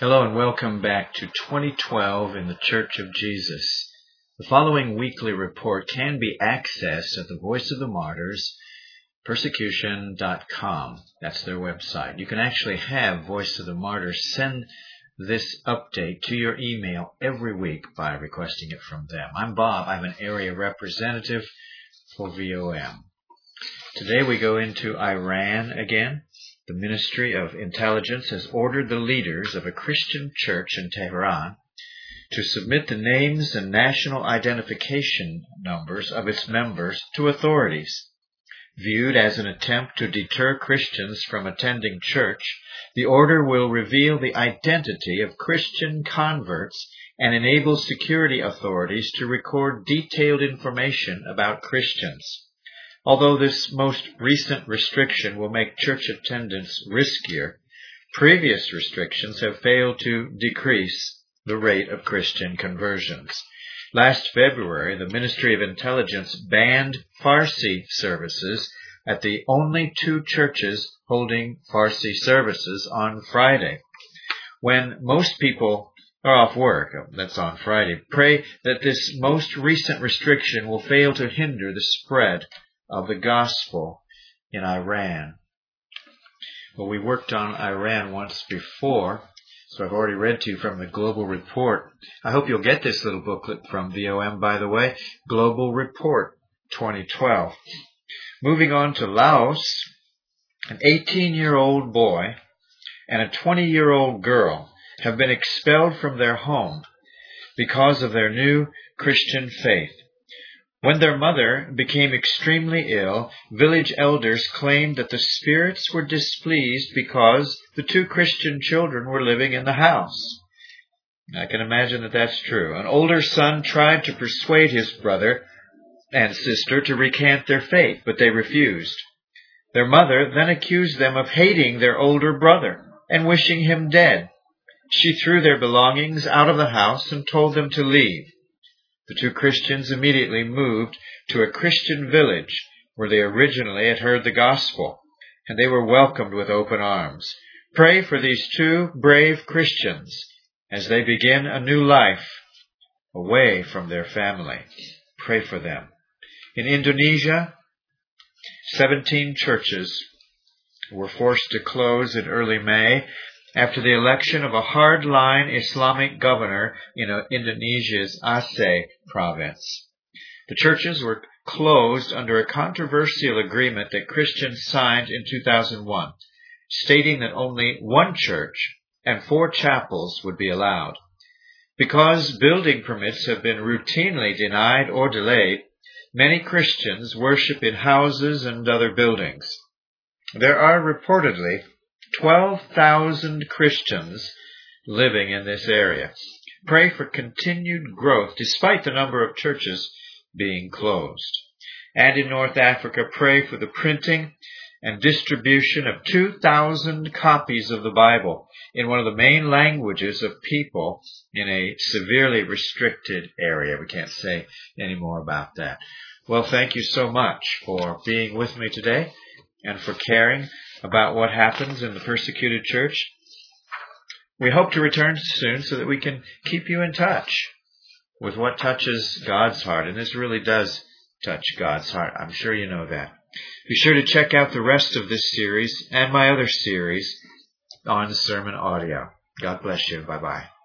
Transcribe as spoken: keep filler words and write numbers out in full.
Hello and welcome back to twenty twelve in the Church of Jesus. The following weekly report can be accessed at the Voice of the Martyrs, persecution dot com. That's their website. You can actually have Voice of the Martyrs send this update to your email every week by requesting it from them. I'm Bob. I'm an area representative for V O M. Today we go into Iran again. The Ministry of Intelligence has ordered the leaders of a Christian church in Tehran to submit the names and national identification numbers of its members to authorities. Viewed as an attempt to deter Christians from attending church, the order will reveal the identity of Christian converts and enable security authorities to record detailed information about Christians. Although this most recent restriction will make church attendance riskier, previous restrictions have failed to decrease the rate of Christian conversions. Last February, the Ministry of Intelligence banned Farsi services at the only two churches holding Farsi services on Friday. When most people are off work, that's on Friday, pray that this most recent restriction will fail to hinder the spread of the gospel in Iran. Well, we worked on Iran once before, so I've already read to you from the Global Report. I hope you'll get this little booklet from V O M, by the way, Global Report twenty twelve. Moving on to Laos, an eighteen-year-old boy and a twenty-year-old girl have been expelled from their home because of their new Christian faith. When their mother became extremely ill, village elders claimed that the spirits were displeased because the two Christian children were living in the house. I can imagine that that's true. An older son tried to persuade his brother and sister to recant their faith, but they refused. Their mother then accused them of hating their older brother and wishing him dead. She threw their belongings out of the house and told them to leave. The two Christians immediately moved to a Christian village where they originally had heard the gospel, and they were welcomed with open arms. Pray for these two brave Christians as they begin a new life away from their family. Pray for them. In Indonesia, seventeen churches were forced to close in early May after the election of a hard-line Islamic governor in Indonesia's Aceh province. The churches were closed under a controversial agreement that Christians signed in two thousand one, stating that only one church and four chapels would be allowed. Because building permits have been routinely denied or delayed, many Christians worship in houses and other buildings. There are reportedly twelve thousand Christians living in this area. Pray for continued growth despite the number of churches being closed. And in North Africa, pray for the printing and distribution of two thousand copies of the Bible in one of the main languages of people in a severely restricted area. We can't say any more about that. Well, thank you so much for being with me today and for caring about what happens in the persecuted church. We hope to return soon so that we can keep you in touch with what touches God's heart. And this really does touch God's heart. I'm sure you know that. Be sure to check out the rest of this series and my other series on sermon audio. God bless you. Bye-bye.